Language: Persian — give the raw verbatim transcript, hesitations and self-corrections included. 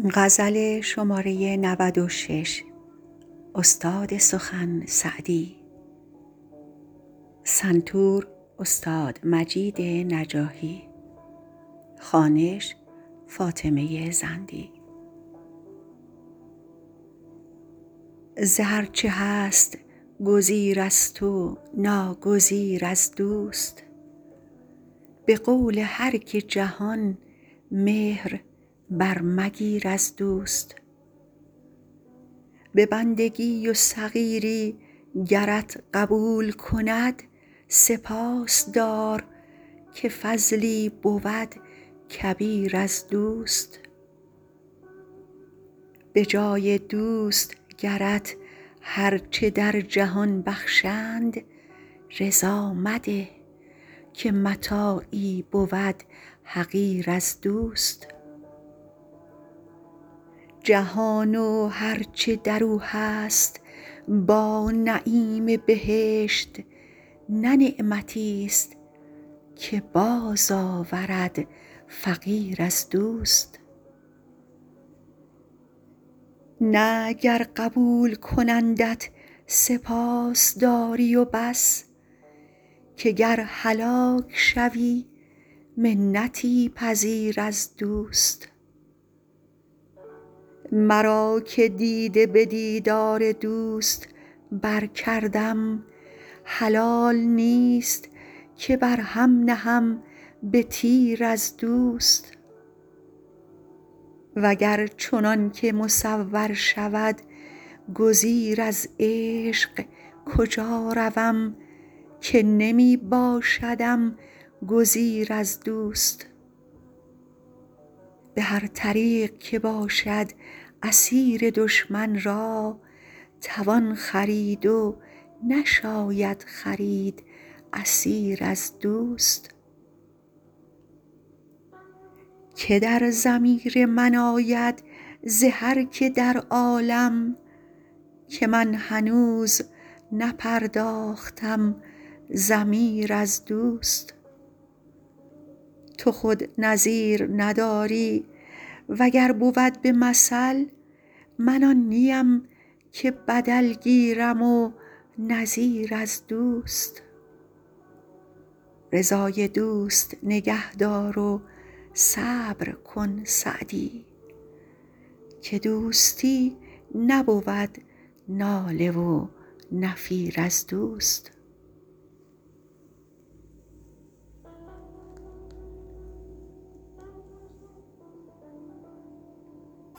غزل شماره نود و شش. استاد سخن سعدی. سنتور استاد مجید نجاحی. خوانش فاطمه زندی. ز هر چه هست گزیر است و ناگزیر از دوست، به قول هر که جهان مهر بر مگیر از دوست. به بندگی و صغیری گرت قبول کند، سپاس دار که فضلی بود کبیر از دوست. به جای دوست گرت هر چه در جهان بخشند، رضا مده که متاعی بود حقیر از دوست. جهان و هر چه در او هست با نعیم بهشت، نه نعمتی است که باز آورد فقیر از دوست. نه گر قبول کنندت سپاس داری و بس، که گر هلاک شوی منتی پذیر از دوست. مرا که دیده به دیدار دوست بر کردم، حلال نیست که بر هم نهم به تیر از دوست. وگر چنان که مصور شود گزیر از عشق، کجا روم که نمی باشدم گزیر از دوست. به هر طریق که باشد اسیر دشمن را، توان خرید و نشاید خرید اسیر از دوست. که در ضمیر من آید ز هر که در عالم، که من هنوز نپرداختم ضمیر از دوست. تو خود نظیر نداری، وگر بود به مثل، من آن نیم که بدل گیرم و نظیر از دوست. رضای دوست نگه دار و صبر کن سعدی، که دوستی نبود ناله و نفیر از دوست.